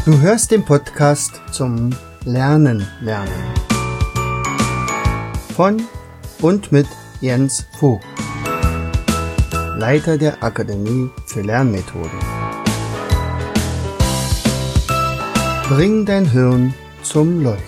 Du hörst den Podcast zum Lernen. Von und mit Jens Vogt, Leiter der Akademie für Lernmethoden. Bring dein Hirn zum Leuchten.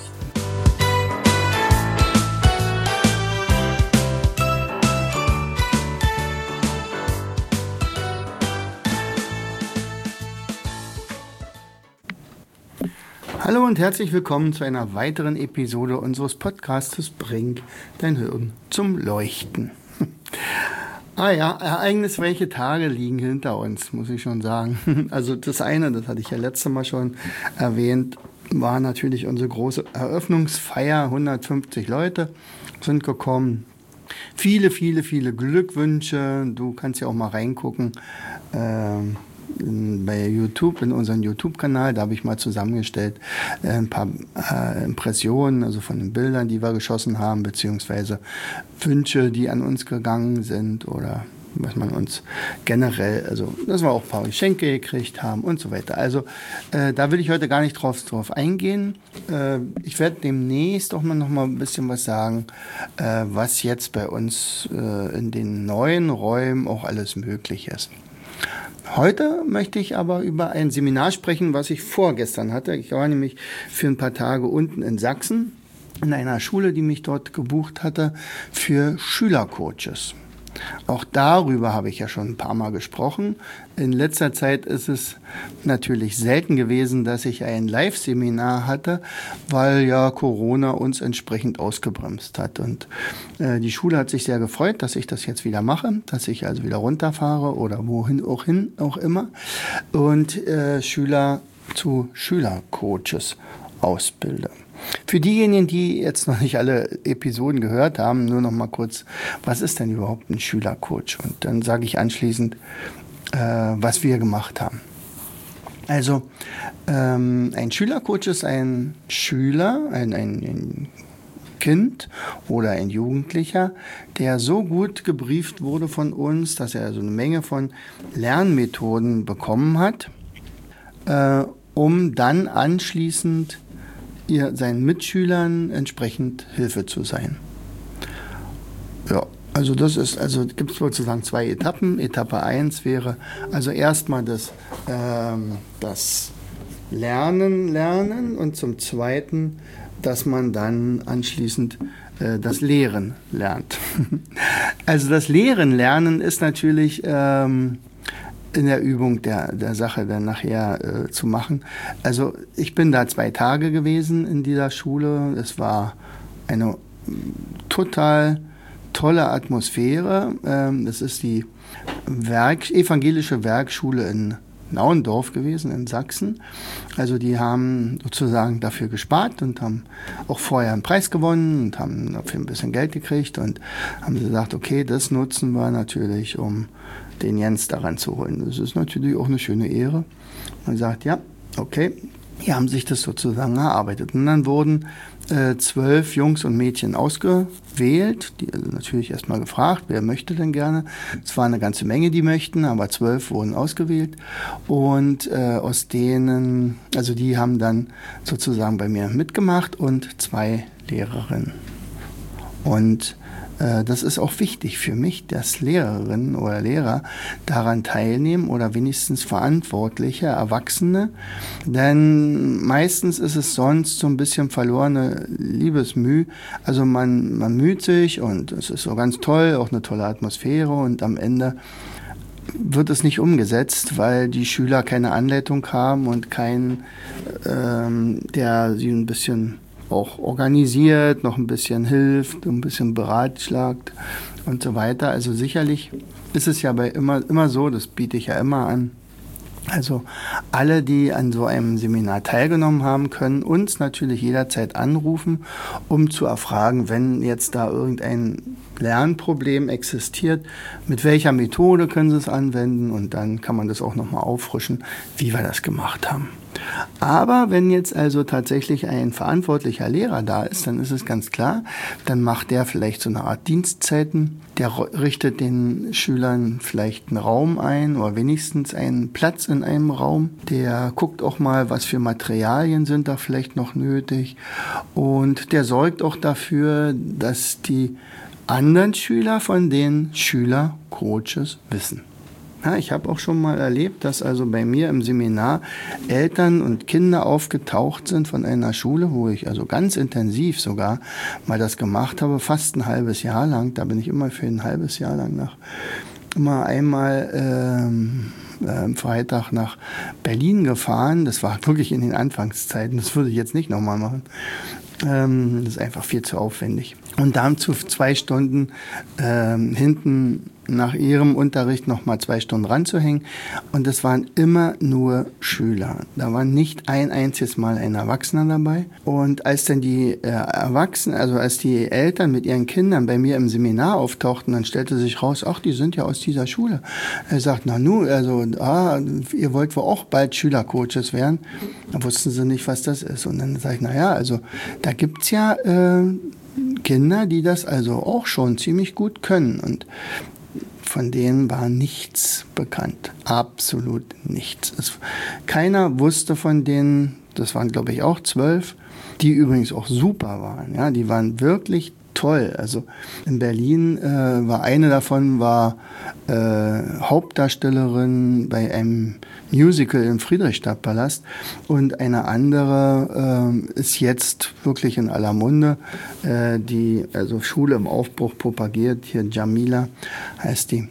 Hallo und herzlich willkommen zu einer weiteren Episode unseres Podcasts Bring dein Hirn zum Leuchten. Ereignisreiche Tage liegen hinter uns, muss ich schon sagen. Also das eine, das hatte ich ja letztes Mal schon erwähnt, war natürlich unsere große Eröffnungsfeier. 150 Leute sind gekommen. Viele Glückwünsche. Du kannst ja auch mal reingucken. Bei YouTube, in unseren YouTube-Kanal, da habe ich mal zusammengestellt ein paar Impressionen, also von den Bildern, die wir geschossen haben, beziehungsweise Wünsche, die an uns gegangen sind oder was man uns generell, also dass wir auch ein paar Geschenke gekriegt haben und so weiter. Also da will ich heute gar nicht drauf eingehen. Ich werde demnächst auch noch mal ein bisschen was sagen, was jetzt bei uns in den neuen Räumen auch alles möglich ist. Heute möchte ich aber über ein Seminar sprechen, was ich vorgestern hatte. Ich war nämlich für ein paar Tage unten in Sachsen in einer Schule, die mich dort gebucht hatte, für Schülercoaches. Auch darüber habe ich ja schon ein paar Mal gesprochen. In letzter Zeit ist es natürlich selten gewesen, dass ich ein Live-Seminar hatte, weil ja Corona uns entsprechend ausgebremst hat. Und die Schule hat sich sehr gefreut, dass ich das jetzt wieder mache, dass ich also wieder runterfahre oder wohin auch immer und Schüler zu Schülercoaches ausbilde. Für diejenigen, die jetzt noch nicht alle Episoden gehört haben, nur noch mal kurz, was ist denn überhaupt ein Schülercoach? Und dann sage ich anschließend, was wir gemacht haben. Also ein Schülercoach ist ein Schüler, ein Kind oder ein Jugendlicher, der so gut gebrieft wurde von uns, dass er also eine Menge von Lernmethoden bekommen hat, um dann anschließend seinen Mitschülern entsprechend Hilfe zu sein. Ja, also gibt es sozusagen zwei Etappen. Etappe 1 wäre also erstmal das Lernen und zum Zweiten, dass man dann anschließend das Lehren lernt. Also das Lernen ist natürlich in der Übung der Sache dann nachher zu machen. Also ich bin da 2 Tage gewesen in dieser Schule. Es war eine total tolle Atmosphäre. Das ist die evangelische Werkschule in Nauendorf gewesen, in Sachsen. Also die haben sozusagen dafür gespart und haben auch vorher einen Preis gewonnen und haben dafür ein bisschen Geld gekriegt und haben gesagt, okay, das nutzen wir natürlich, um den Jens daran zu holen. Das ist natürlich auch eine schöne Ehre. Man sagt, ja, okay, die haben sich das sozusagen erarbeitet. Und dann wurden 12 Jungs und Mädchen ausgewählt, die also natürlich erstmal gefragt, wer möchte denn gerne. Es war eine ganze Menge, die möchten, aber 12 wurden ausgewählt. Und aus denen, also die haben dann sozusagen bei mir mitgemacht und 2 Lehrerinnen. Und das ist auch wichtig für mich, dass Lehrerinnen oder Lehrer daran teilnehmen oder wenigstens verantwortliche Erwachsene, denn meistens ist es sonst so ein bisschen verlorene Liebesmüh. Also man müht sich und es ist so ganz toll, auch eine tolle Atmosphäre und am Ende wird es nicht umgesetzt, weil die Schüler keine Anleitung haben und keinen, der sie ein bisschen auch organisiert, noch ein bisschen hilft, ein bisschen beratschlagt und so weiter. Also sicherlich ist es ja immer so, das biete ich ja immer an. Also alle, die an so einem Seminar teilgenommen haben, können uns natürlich jederzeit anrufen, um zu erfragen, wenn jetzt da irgendein Lernproblem existiert, mit welcher Methode können Sie es anwenden und dann kann man das auch nochmal auffrischen, wie wir das gemacht haben. Aber wenn jetzt also tatsächlich ein verantwortlicher Lehrer da ist, dann ist es ganz klar, dann macht der vielleicht so eine Art Dienstzeiten, der richtet den Schülern vielleicht einen Raum ein oder wenigstens einen Platz in einem Raum, der guckt auch mal, was für Materialien sind da vielleicht noch nötig und der sorgt auch dafür, dass die anderen Schüler von den Schülercoaches wissen. Ja, ich habe auch schon mal erlebt, dass also bei mir im Seminar Eltern und Kinder aufgetaucht sind von einer Schule, wo ich also ganz intensiv sogar mal das gemacht habe, fast ein halbes Jahr lang. Da bin ich immer für ein halbes Jahr lang immer einmal Freitag nach Berlin gefahren. Das war wirklich in den Anfangszeiten. Das würde ich jetzt nicht nochmal machen. Das ist einfach viel zu aufwendig. Und dann zu 2 Stunden hinten nach ihrem Unterricht noch mal 2 Stunden ranzuhängen. Und das waren immer nur Schüler. Da war nicht ein einziges Mal ein Erwachsener dabei. Und als dann die Erwachsenen, also als die Eltern mit ihren Kindern bei mir im Seminar auftauchten, dann stellte sich raus, ach, die sind ja aus dieser Schule. Er sagt, na nu, also ihr wollt wohl auch bald Schülercoaches werden. Da wussten sie nicht, was das ist. Und dann sage ich, na ja, also da gibt's ja Kinder, die das also auch schon ziemlich gut können. Und von denen war nichts bekannt. Absolut nichts. Keiner wusste von denen, das waren glaube ich auch 12, die übrigens auch super waren. Ja, die waren wirklich toll. Also in Berlin war eine davon Hauptdarstellerin bei einem Musical im Friedrichstadtpalast und eine andere ist jetzt wirklich in aller Munde, die also Schule im Aufbruch propagiert, hier Jamila heißt die.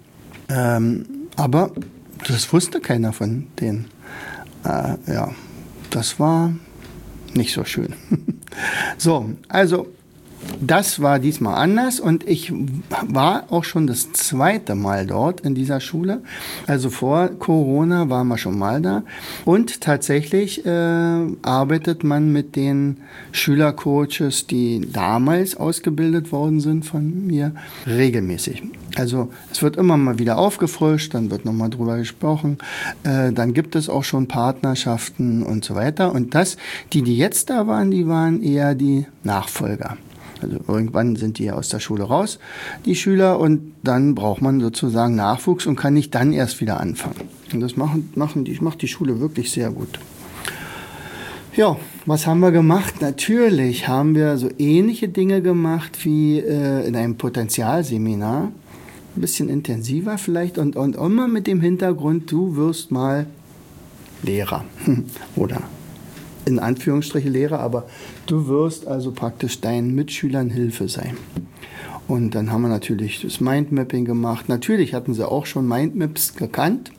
Aber das wusste keiner von denen. Ja, das war nicht so schön. So, also das war diesmal anders und ich war auch schon das 2. Mal dort in dieser Schule. Also vor Corona waren wir schon mal da und tatsächlich arbeitet man mit den Schülercoaches, die damals ausgebildet worden sind von mir, regelmäßig. Also es wird immer mal wieder aufgefrischt, dann wird nochmal drüber gesprochen, dann gibt es auch schon Partnerschaften und so weiter. Und die jetzt da waren, die waren eher die Nachfolger. Also irgendwann sind die aus der Schule raus, die Schüler, und dann braucht man sozusagen Nachwuchs und kann nicht dann erst wieder anfangen. Und das macht die Schule wirklich sehr gut. Ja, was haben wir gemacht? Natürlich haben wir so ähnliche Dinge gemacht wie in einem Potenzialseminar. Ein bisschen intensiver vielleicht und immer mit dem Hintergrund, du wirst mal Lehrer oder in Anführungsstrichen Lehrer, aber du wirst also praktisch deinen Mitschülern Hilfe sein. Und dann haben wir natürlich das Mindmapping gemacht. Natürlich hatten sie auch schon Mindmaps gekannt.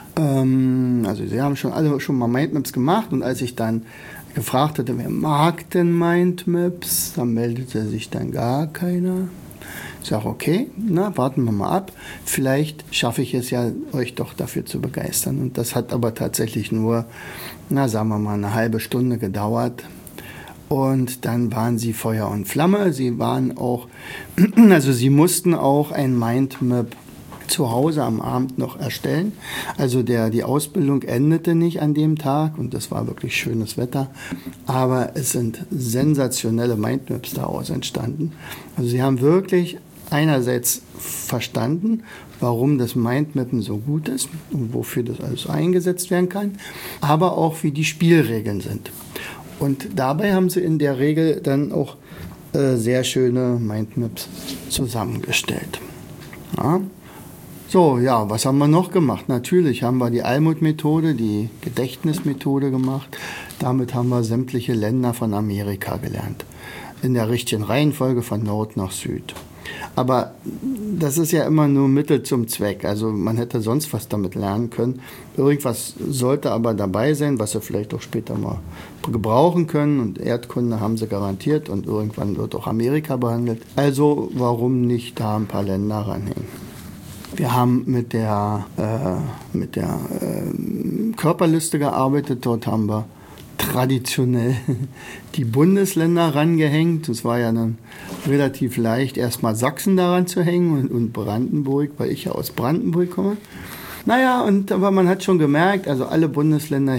Also sie haben alle schon mal Mindmaps gemacht und als ich dann gefragt hatte, wer mag denn Mindmaps, dann meldete sich dann gar keiner. Ich sage, okay, warten wir mal ab. Vielleicht schaffe ich es ja, euch doch dafür zu begeistern. Und das hat aber tatsächlich nur, sagen wir mal, eine halbe Stunde gedauert. Und dann waren sie Feuer und Flamme. Sie waren auch, also sie mussten auch ein Mindmap zu Hause am Abend noch erstellen. Also die Ausbildung endete nicht an dem Tag und das war wirklich schönes Wetter. Aber es sind sensationelle Mindmaps daraus entstanden. Also sie haben wirklich einerseits verstanden, warum das Mindmappen so gut ist und wofür das alles eingesetzt werden kann, aber auch wie die Spielregeln sind. Und dabei haben sie in der Regel dann auch sehr schöne Mindmaps zusammengestellt. Ja. So, ja, was haben wir noch gemacht? Natürlich haben wir die Almut-Methode, die Gedächtnismethode gemacht. Damit haben wir sämtliche Länder von Amerika gelernt. In der richtigen Reihenfolge von Nord nach Süd. Aber das ist ja immer nur Mittel zum Zweck. Also man hätte sonst was damit lernen können. Irgendwas sollte aber dabei sein, was sie vielleicht auch später mal gebrauchen können. Und Erdkunde haben sie garantiert und irgendwann wird auch Amerika behandelt. Also warum nicht da ein paar Länder ranhängen? Wir haben mit der Körperliste gearbeitet. Dort haben wir traditionell die Bundesländer rangehängt. Es war ja dann relativ leicht, erstmal Sachsen daran zu hängen und Brandenburg, weil ich ja aus Brandenburg komme. Naja, aber man hat schon gemerkt, also alle Bundesländer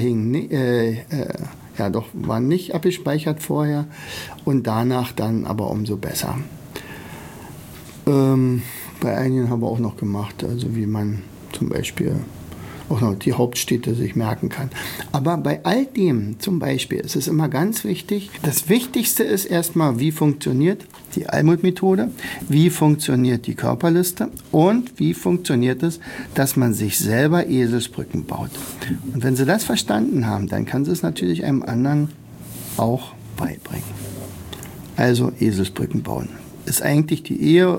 waren nicht abgespeichert vorher und danach dann aber umso besser. Bei einigen haben wir auch noch gemacht, also wie man zum Beispiel auch noch die Hauptstädte sich merken kann. Aber bei all dem zum Beispiel ist es immer ganz wichtig, das Wichtigste ist erstmal, wie funktioniert die Almut-Methode, wie funktioniert die Körperliste und wie funktioniert es, dass man sich selber Eselsbrücken baut. Und wenn Sie das verstanden haben, dann kann Sie es natürlich einem anderen auch beibringen. Also Eselsbrücken bauen. Ist eigentlich eher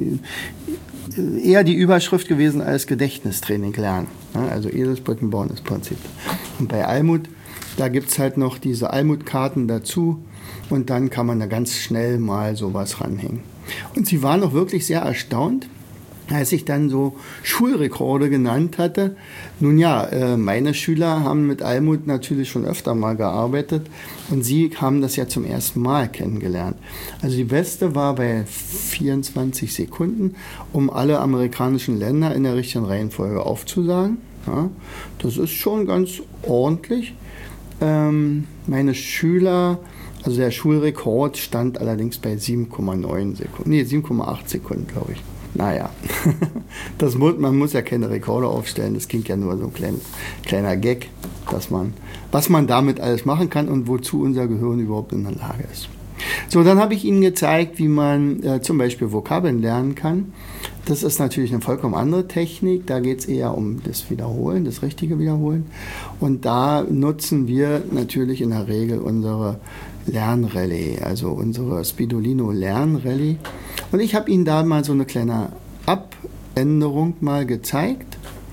die Überschrift gewesen als Gedächtnistraining lernen. Also Eselsbrücken bauen ist Prinzip. Und bei Almut, da gibt es halt noch diese Almut-Karten dazu und dann kann man da ganz schnell mal sowas ranhängen. Und sie war noch wirklich sehr erstaunt, als ich dann so Schulrekorde genannt hatte. Nun ja, meine Schüler haben mit Almut natürlich schon öfter mal gearbeitet und sie haben das ja zum ersten Mal kennengelernt. Also die beste war bei 24 Sekunden, um alle amerikanischen Länder in der richtigen Reihenfolge aufzusagen. Ja, das ist schon ganz ordentlich. Meine Schüler, also der Schulrekord stand allerdings bei 7,9 Sekunden, 7,8 Sekunden, glaube ich. Naja, man muss ja keine Rekorde aufstellen, das klingt ja nur so ein kleiner Gag, was man damit alles machen kann und wozu unser Gehirn überhaupt in der Lage ist. So, dann habe ich Ihnen gezeigt, wie man zum Beispiel Vokabeln lernen kann. Das ist natürlich eine vollkommen andere Technik, da geht es eher um das Wiederholen, das richtige Wiederholen. Und da nutzen wir natürlich in der Regel unsere Lernrallye, also unsere Spidolino Lernrallye. Und ich habe Ihnen da mal so eine kleine Abänderung mal gezeigt.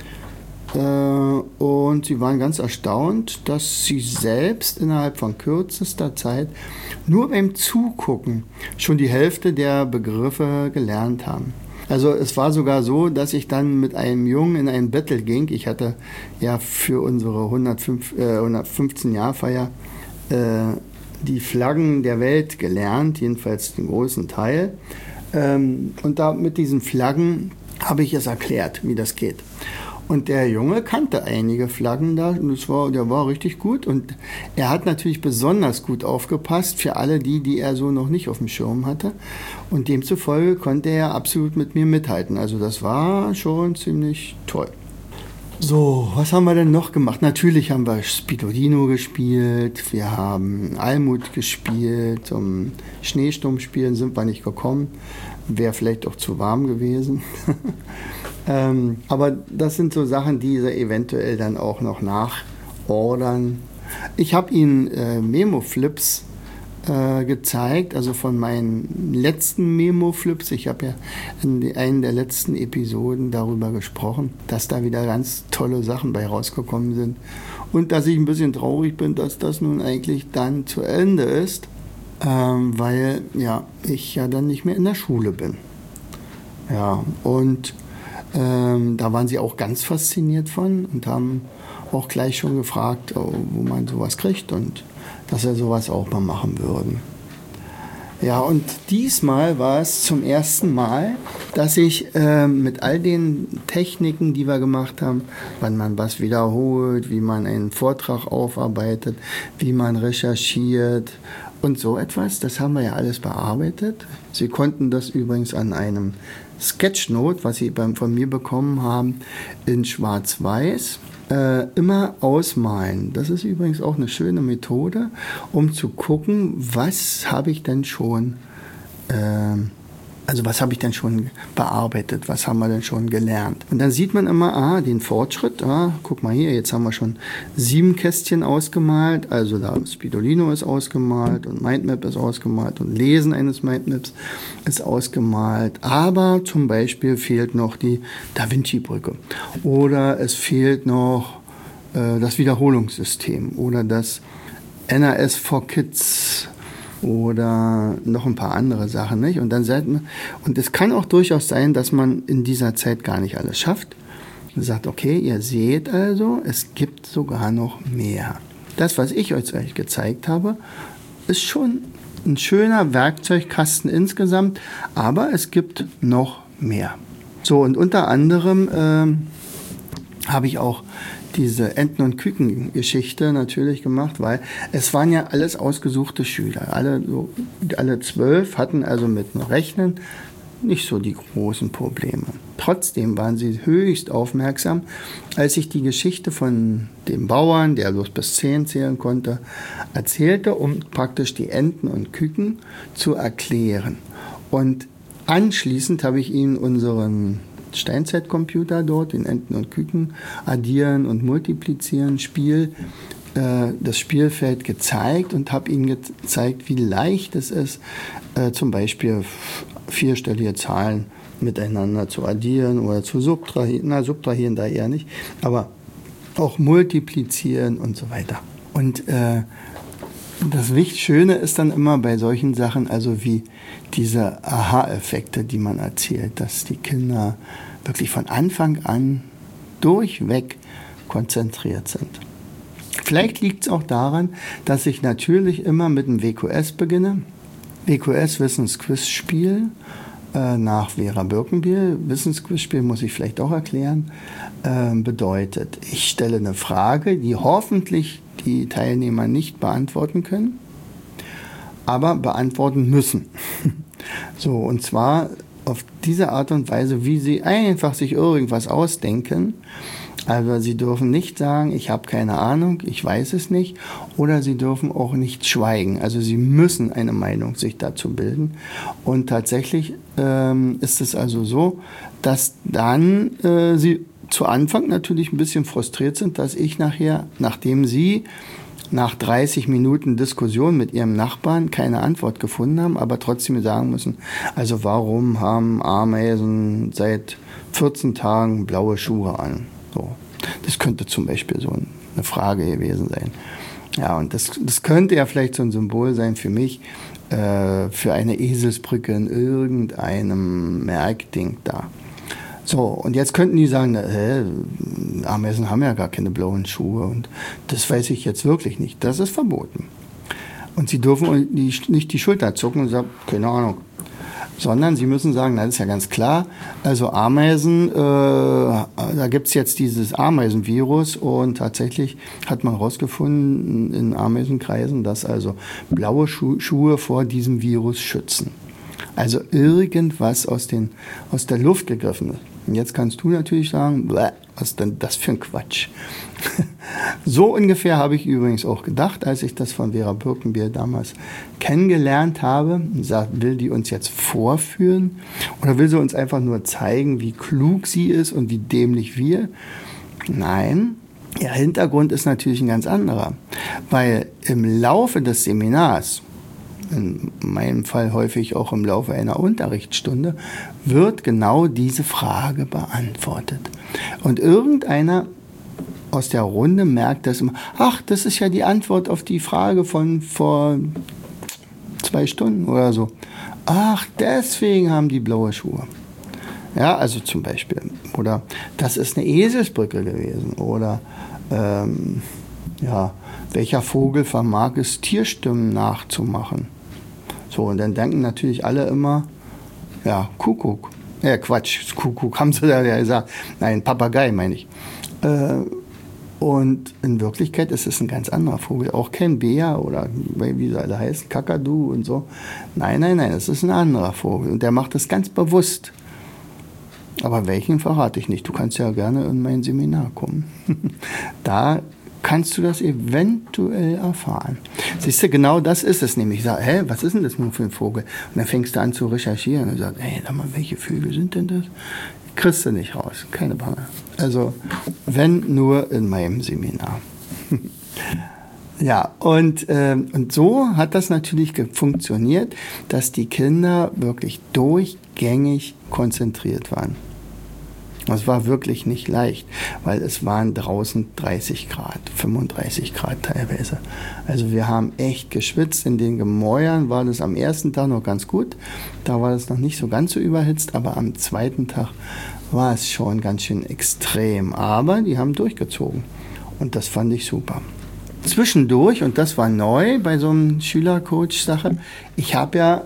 Und Sie waren ganz erstaunt, dass Sie selbst innerhalb von kürzester Zeit nur beim Zugucken schon die Hälfte der Begriffe gelernt haben. Also es war sogar so, dass ich dann mit einem Jungen in ein Battle ging. Ich hatte ja für unsere 115-Jahr-Feier die Flaggen der Welt gelernt, jedenfalls den großen Teil. Und da mit diesen Flaggen habe ich es erklärt, wie das geht. Und der Junge kannte einige Flaggen da und der war richtig gut. Und er hat natürlich besonders gut aufgepasst für alle die er so noch nicht auf dem Schirm hatte. Und demzufolge konnte er absolut mit mir mithalten. Also das war schon ziemlich toll. So, was haben wir denn noch gemacht? Natürlich haben wir Spidolino gespielt, wir haben Almut gespielt, zum Schneesturmspielen sind wir nicht gekommen, wäre vielleicht auch zu warm gewesen. Aber das sind so Sachen, die sie eventuell dann auch noch nachordern. Ich habe Ihnen Memo-Flips gezeigt, also von meinen letzten Memo-Flips. Ich habe ja in einer der letzten Episoden darüber gesprochen, dass da wieder ganz tolle Sachen bei rausgekommen sind und dass ich ein bisschen traurig bin, dass das nun eigentlich dann zu Ende ist, weil ich ja dann nicht mehr in der Schule bin. Ja, und da waren sie auch ganz fasziniert von und haben auch gleich schon gefragt, wo man sowas kriegt und dass wir sowas auch mal machen würden. Ja, und diesmal war es zum ersten Mal, dass ich mit all den Techniken, die wir gemacht haben, wann man was wiederholt, wie man einen Vortrag aufarbeitet, wie man recherchiert und so etwas, das haben wir ja alles bearbeitet. Sie konnten das übrigens an einem Sketchnote, was Sie von mir bekommen haben, in Schwarz-Weiß, immer ausmalen. Das ist übrigens auch eine schöne Methode, um zu gucken, was habe ich denn schon bearbeitet, was haben wir denn schon gelernt. Und dann sieht man immer, den Fortschritt, guck mal hier, jetzt haben wir schon 7 Kästchen ausgemalt, also da Spidolino ist ausgemalt und Mindmap ist ausgemalt und Lesen eines Mindmaps ist ausgemalt, aber zum Beispiel fehlt noch die Da Vinci-Brücke oder es fehlt noch das Wiederholungssystem oder das NAS for Kids oder noch ein paar andere Sachen, nicht? Und es kann auch durchaus sein, dass man in dieser Zeit gar nicht alles schafft. Man sagt, okay, ihr seht also, es gibt sogar noch mehr. das, was ich euch gezeigt habe, ist schon ein schöner Werkzeugkasten insgesamt, aber es gibt noch mehr. So, und unter anderem habe ich auch diese Enten- und Küken-Geschichte natürlich gemacht, weil es waren ja alles ausgesuchte Schüler. Alle 12 hatten also mit dem Rechnen nicht so die großen Probleme. Trotzdem waren sie höchst aufmerksam, als ich die Geschichte von dem Bauern, der bloß bis 10 zählen konnte, erzählte, um praktisch die Enten und Küken zu erklären. Und anschließend habe ich ihnen unseren Steinzeitcomputer dort, den Enten und Küken, addieren und multiplizieren Spiel, das Spielfeld gezeigt und habe ihnen gezeigt, wie leicht es ist, zum Beispiel vierstellige Zahlen miteinander zu addieren oder zu subtrahieren da eher nicht, aber auch multiplizieren und so weiter. Und das Schöne ist dann immer bei solchen Sachen, also wie diese Aha-Effekte, die man erzählt, dass die Kinder wirklich von Anfang an durchweg konzentriert sind. Vielleicht liegt es auch daran, dass ich natürlich immer mit dem WQS beginne. WQS, Wissensquizspiel, nach Vera Birkenbiel. Wissensquizspiel muss ich vielleicht auch erklären. Bedeutet, ich stelle eine Frage, die hoffentlich die Teilnehmer nicht beantworten können, aber beantworten müssen. So, und zwar auf diese Art und Weise, wie sie einfach sich irgendwas ausdenken. Also sie dürfen nicht sagen, ich habe keine Ahnung, ich weiß es nicht, oder sie dürfen auch nicht schweigen. Also sie müssen eine Meinung sich dazu bilden. Und tatsächlich ist es also so, dass dann sie zu Anfang natürlich ein bisschen frustriert sind, dass ich nachher, nachdem sie nach 30 Minuten Diskussion mit ihrem Nachbarn keine Antwort gefunden haben, aber trotzdem sagen müssen, also warum haben Ameisen seit 14 Tagen blaue Schuhe an? So. Das könnte zum Beispiel so eine Frage gewesen sein. Ja, und das könnte ja vielleicht so ein Symbol sein für mich, für eine Eselsbrücke in irgendeinem Merkding da. So, und jetzt könnten die sagen, Ameisen haben ja gar keine blauen Schuhe und das weiß ich jetzt wirklich nicht. Das ist verboten. Und sie dürfen nicht die Schulter zucken und sagen, keine Ahnung. Sondern sie müssen sagen, das ist ja ganz klar, also Ameisen, da gibt's jetzt dieses Ameisenvirus und tatsächlich hat man herausgefunden in Ameisenkreisen, dass also blaue Schuhe vor diesem Virus schützen. Also irgendwas aus der Luft gegriffen ist. Und jetzt kannst du natürlich sagen, was ist denn das für ein Quatsch? So ungefähr habe ich übrigens auch gedacht, als ich das von Vera Birkenbiel damals kennengelernt habe. Will die uns jetzt vorführen oder will sie uns einfach nur zeigen, wie klug sie ist und wie dämlich wir? Nein, ihr Hintergrund ist natürlich ein ganz anderer. Weil im Laufe des Seminars, in meinem Fall häufig auch im Laufe einer Unterrichtsstunde, wird genau diese Frage beantwortet. Und irgendeiner aus der Runde merkt das immer, ach, das ist ja die Antwort auf die Frage von vor 2 Stunden oder so. Ach, deswegen haben die blaue Schuhe. Ja, also zum Beispiel. Oder das ist eine Eselsbrücke gewesen. Oder welcher Vogel vermag es, Tierstimmen nachzumachen? So, und dann denken natürlich alle immer, ja, Kuckuck. Quatsch, Kuckuck haben sie da ja gesagt. Nein, Papagei meine ich. Und in Wirklichkeit ist es ein ganz anderer Vogel. Auch kein Bär oder wie sie alle heißen, Kakadu und so. Nein, es ist ein anderer Vogel. Und der macht das ganz bewusst. Aber welchen verrate ich nicht. Du kannst ja gerne in mein Seminar kommen. Da kannst du das eventuell erfahren. Siehst du, genau das ist es nämlich. Ich sage, was ist denn das nun für ein Vogel? Und dann fängst du an zu recherchieren und sagst, sag mal, welche Vögel sind denn das? Kriegst du nicht raus, keine Bange. Also, wenn nur in meinem Seminar. Ja, und so hat das natürlich funktioniert, dass die Kinder wirklich durchgängig konzentriert waren. Das war wirklich nicht leicht, weil es waren draußen 30 Grad, 35 Grad teilweise. Also wir haben echt geschwitzt. In den Gemäuern war das am ersten Tag noch ganz gut. Da war das noch nicht so ganz so überhitzt, aber am zweiten Tag war es schon ganz schön extrem. Aber die haben durchgezogen und das fand ich super. zwischendurch, und das war neu bei so einem Schülercoach-Sache, ich habe ja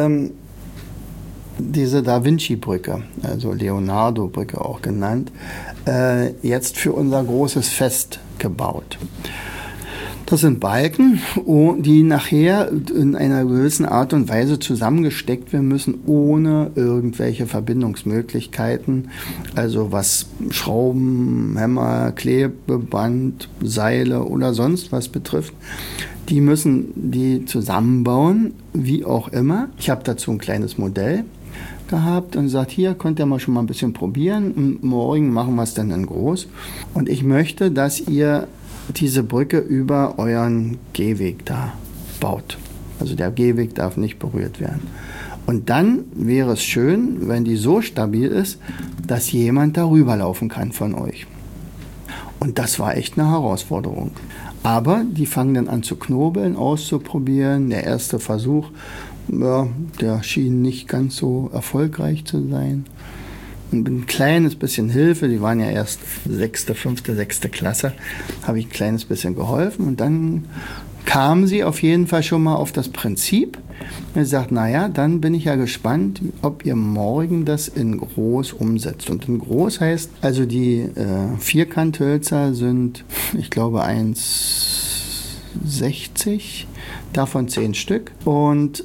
diese Da Vinci-Brücke, also Leonardo-Brücke auch genannt, jetzt für unser großes Fest gebaut. Das sind Balken, die nachher in einer gewissen Art und Weise zusammengesteckt werden müssen, ohne irgendwelche Verbindungsmöglichkeiten. Also was Schrauben, Hämmer, Klebeband, Seile oder sonst was betrifft. Die müssen die zusammenbauen, wie auch immer. Ich habe dazu ein kleines Modell gehabt und gesagt, hier könnt ihr mal schon mal ein bisschen probieren. Und morgen machen wir es dann in groß. Und ich möchte, dass ihr diese Brücke über euren Gehweg da baut. Also der Gehweg darf nicht berührt werden. Und dann wäre es schön, wenn die so stabil ist, dass jemand darüber laufen kann von euch. Und das war echt eine Herausforderung. Aber die fangen dann an zu knobeln, auszuprobieren. Der erste Versuch, ja, der schien nicht ganz so erfolgreich zu sein. Und ein kleines bisschen Hilfe, die waren ja erst 6., 5., 6. Klasse, habe ich ein kleines bisschen geholfen und dann kamen sie auf jeden Fall schon mal auf das Prinzip. Er sagt, naja, dann bin ich ja gespannt, ob ihr morgen das in groß umsetzt. Und in groß heißt, also die Vierkanthölzer sind, ich glaube, 1,60, davon 10 Stück und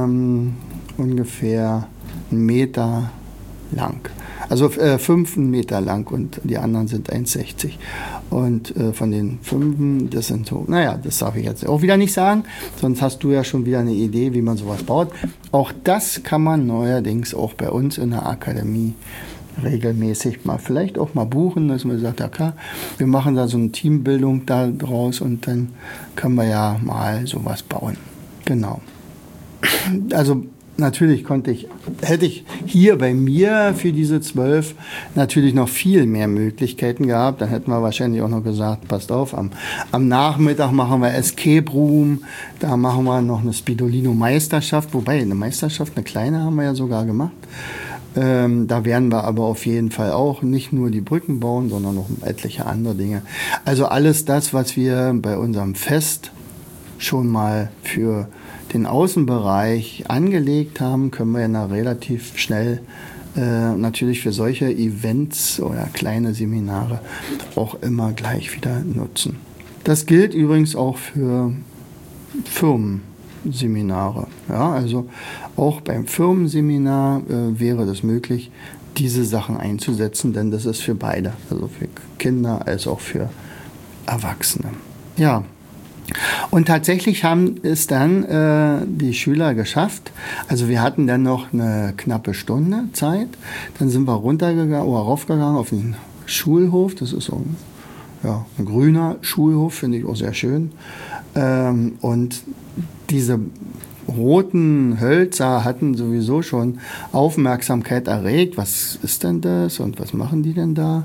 ungefähr 1 Meter lang. Also 5 Meter lang und die anderen sind 1,60. Und von den 5, das sind so, naja, das darf ich jetzt auch wieder nicht sagen, sonst hast du ja schon wieder eine Idee, wie man sowas baut. Auch das kann man neuerdings auch bei uns in der Akademie regelmäßig mal, vielleicht auch mal buchen, dass man sagt, ja klar, wir machen da so eine Teambildung da draus und dann können wir ja mal sowas bauen. Genau. Also natürlich hätte ich hier bei mir für diese 12 natürlich noch viel mehr Möglichkeiten gehabt. Dann hätten wir wahrscheinlich auch noch gesagt, passt auf, am Nachmittag machen wir Escape Room, da machen wir noch eine Spidolino-Meisterschaft, wobei eine Meisterschaft, eine kleine haben wir ja sogar gemacht. Da werden wir aber auf jeden Fall auch nicht nur die Brücken bauen, sondern noch etliche andere Dinge. Also alles das, was wir bei unserem Fest schon mal für den Außenbereich angelegt haben, können wir ja relativ schnell natürlich für solche Events oder kleine Seminare auch immer gleich wieder nutzen. Das gilt übrigens auch für Firmenseminare. Ja, also auch beim Firmenseminar wäre das möglich, diese Sachen einzusetzen, denn das ist für beide, also für Kinder als auch für Erwachsene. Ja. Und tatsächlich haben es dann die Schüler geschafft. Also wir hatten dann noch eine knappe Stunde Zeit. Dann sind wir runtergegangen oder raufgegangen auf den Schulhof. Das ist so ein grüner Schulhof, finde ich auch sehr schön. Und diese roten Hölzer hatten sowieso schon Aufmerksamkeit erregt. Was ist denn das und was machen die denn da?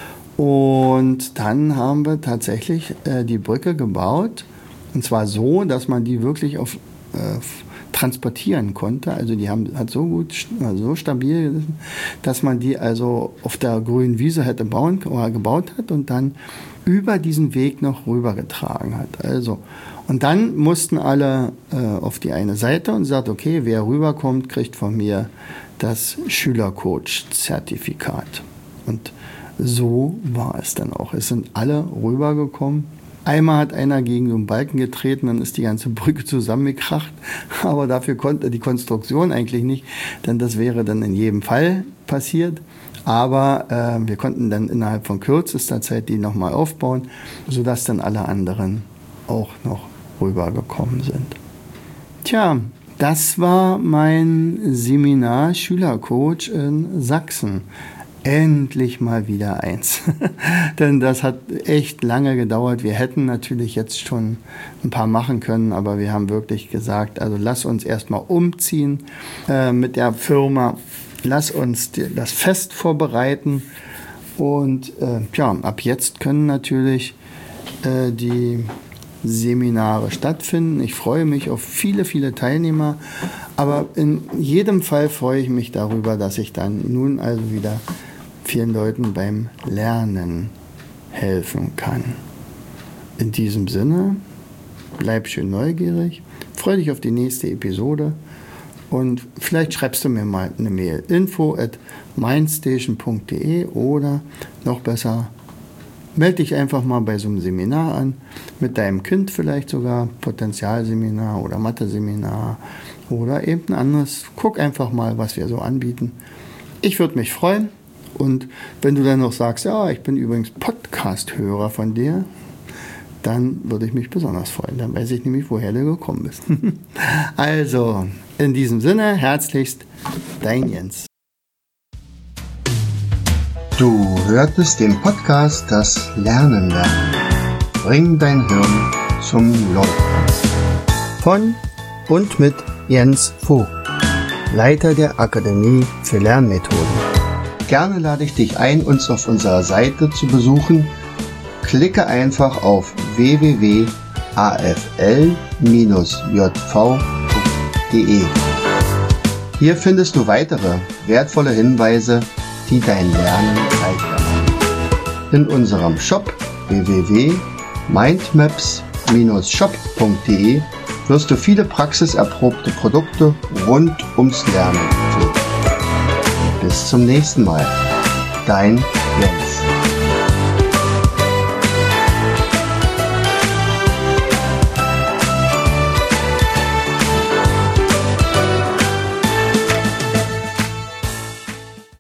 Und dann haben wir tatsächlich die Brücke gebaut. Und zwar so, dass man die wirklich transportieren konnte. Also die hat so stabil, dass man die also auf der grünen Wiese hätte gebaut hat und dann über diesen Weg noch rübergetragen hat. Also, und dann mussten alle auf die eine Seite und sagt, okay, wer rüberkommt, kriegt von mir das Schülercoach-Zertifikat. Und so war es dann auch. Es sind alle rübergekommen. Einmal hat einer gegen so einen Balken getreten, dann ist die ganze Brücke zusammengekracht. Aber dafür konnte die Konstruktion eigentlich nicht, denn das wäre dann in jedem Fall passiert. Aber wir konnten dann innerhalb von kürzester Zeit die nochmal aufbauen, sodass dann alle anderen auch noch rübergekommen sind. Tja, das war mein Seminar Schülercoach in Sachsen. Endlich mal wieder eins. Denn das hat echt lange gedauert. Wir hätten natürlich jetzt schon ein paar machen können, aber wir haben wirklich gesagt, also lass uns erstmal umziehen mit der Firma. Lass uns das Fest vorbereiten. Und ab jetzt können natürlich die Seminare stattfinden. Ich freue mich auf viele, viele Teilnehmer. Aber in jedem Fall freue ich mich darüber, dass ich dann nun also wieder vielen Leuten beim Lernen helfen kann. in diesem Sinne, bleib schön neugierig, freu dich auf die nächste Episode und vielleicht schreibst du mir mal eine Mail, info@mindstation.de oder noch besser, melde dich einfach mal bei so einem Seminar an, mit deinem Kind vielleicht sogar, Potenzialseminar oder Mathe-Seminar oder eben ein anderes. Guck einfach mal, was wir so anbieten. Ich würde mich freuen und wenn du dann noch sagst, ja, ich bin übrigens Podcast-Hörer von dir, dann würde ich mich besonders freuen. Dann weiß ich nämlich, woher du gekommen bist. Also, in diesem Sinne, herzlichst, dein Jens. Du hörtest den Podcast Das Lernen lernen. Bring dein Hirn zum Laufen. Von und mit Jens Vogt, Leiter der Akademie für Lernmethoden. Gerne lade ich dich ein, uns auf unserer Seite zu besuchen. Klicke einfach auf www.afl-jv.de. Hier findest du weitere wertvolle Hinweise, die dein Lernen leichter machen. In unserem Shop www.mindmaps-shop.de wirst du viele praxiserprobte Produkte rund ums Lernen finden. Bis zum nächsten Mal. Dein Jens.